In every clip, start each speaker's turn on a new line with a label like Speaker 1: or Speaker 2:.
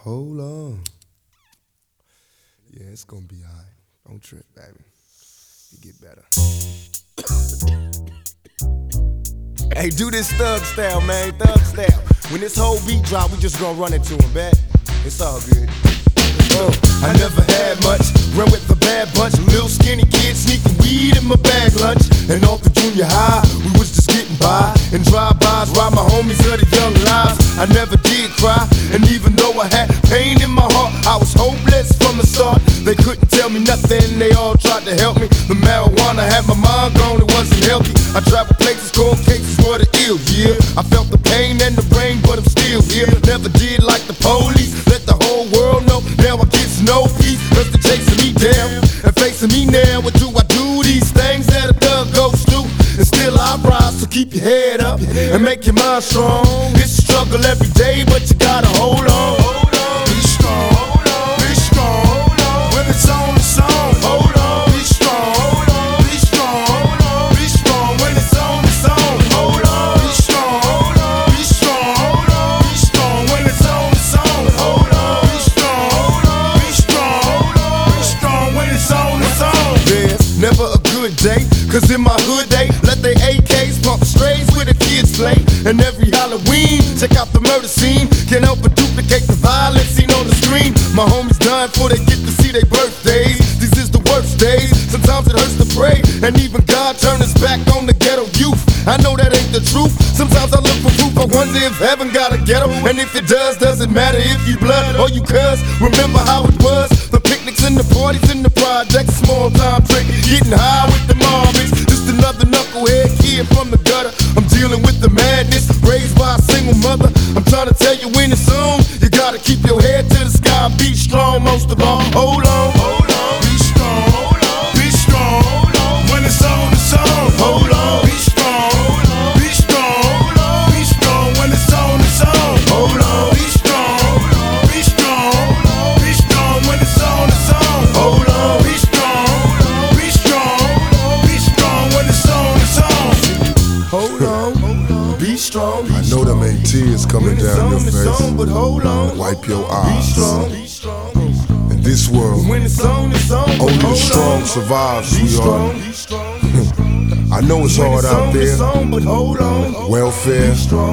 Speaker 1: Hold on. Yeah, it's gonna be alright. Don't trip, baby. You get better. Hey, do this thug style, man. Thug style. When this whole beat drop, we just gonna run into him, bet. It's all good. I never had much, ran with the bad bunch. Little skinny kid sneaking weed in my bag lunch. And off the junior high, we was just getting by. And drive-bys, ride my homies of the young lives. I never did cry, and even though I had pain in my heart, I was hopeless from the start. They couldn't tell me nothing, they all tried to help me. The marijuana had my mind gone, it wasn't healthy. I traveled places, cold cases were the ill, yeah. I felt the pain and the rain, but I'm still here. Never did like the police, let the whole world know. Now I get no peace, cause they're chasing me down and facing me now. What do I do? These things that a thug goes through, and still I rise. So keep your head up and make your mind strong. It's a struggle every day, but you gotta hold on. Be strong, be strong. When it's on the song, hold on. Be strong, be strong, be strong. When it's on the song, hold on. Be strong, be strong, be strong. When it's on the song, hold on. Be strong, be strong when it's on the song. There's never a good day, cause in my hood they let they AKs pump strays where the kids play. And every Halloween, check out the murder scene. Can't help but duplicate the violence seen on the screen. My homies dying before they get to see their birthdays. These is the worst days, sometimes it hurts to pray. And even God turned his back on the ghetto youth. I know that ain't the truth, sometimes I look for proof. I wonder if heaven got a ghetto, and if it does, doesn't matter if you blood or you cuz. Remember how it was, the picnics and the parties in the projects. Small time trick, getting high with the Marvins. Just another knucklehead kid from the gutter. I'm dealing with the madness, raised by a single mother. I'm trying to tell you when it's on, you gotta keep your head to the sky and be strong most of all. Hold on, be strong, be strong. When it's on the song, hold on, be strong, be strong, be strong. When it's on the song, hold on, be strong, be strong, be strong. When it's on the song, hold on, be strong, be strong, be strong. When it's on the song, hold on, be strong.
Speaker 2: I know them ain't tears coming down your face.
Speaker 1: But hold on,
Speaker 2: Wipe your eyes.
Speaker 1: be strong.
Speaker 2: In this world,
Speaker 1: When it's on, it's on.
Speaker 2: only the strong survive, sweetheart. I know it's hard out there.
Speaker 1: But hold on.
Speaker 2: Welfare,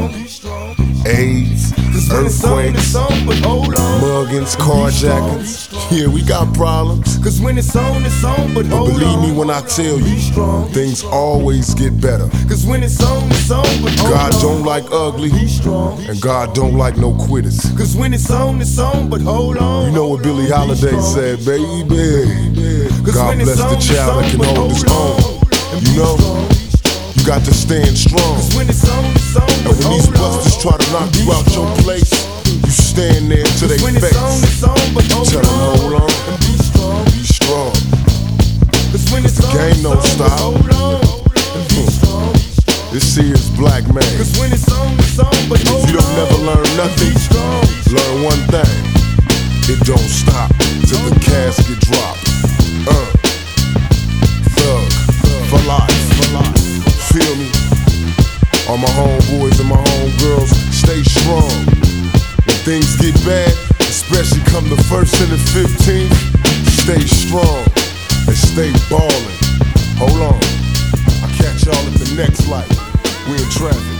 Speaker 2: AIDS, earthquakes, muggings, carjackings. Yeah, we got problems.
Speaker 1: Cause when it's on, but
Speaker 2: But
Speaker 1: hold on.
Speaker 2: believe me when I tell you, things always get better.
Speaker 1: Cause when it's on, but hold
Speaker 2: God
Speaker 1: on.
Speaker 2: don't like ugly, and God don't like no quitters.
Speaker 1: Cause when it's on, but hold on.
Speaker 2: You know what Billie Holiday said, baby? God bless the child that can hold his own. You know, you got to stand strong.
Speaker 1: When it's on,
Speaker 2: And when these busters try to knock you out your place, you stand there to their
Speaker 1: when it's
Speaker 2: face.
Speaker 1: on, but hold
Speaker 2: Tell them hold on,
Speaker 1: And be strong.
Speaker 2: be strong.
Speaker 1: Cause when it's
Speaker 2: The game don't stop.
Speaker 1: hold on. And be strong.
Speaker 2: This here is Black Man.
Speaker 1: Cause when it's on, but hold
Speaker 2: If you don't never learn nothing,
Speaker 1: Be strong.
Speaker 2: learn one thing. It don't stop till the casket drop. Thug, for life. Feel me? All my homeboys and my homegirls, stay strong. When things get bad, especially come the 1st and the 15th, stay strong and stay ballin'. Hold on, I'll catch y'all at the next light. We in traffic.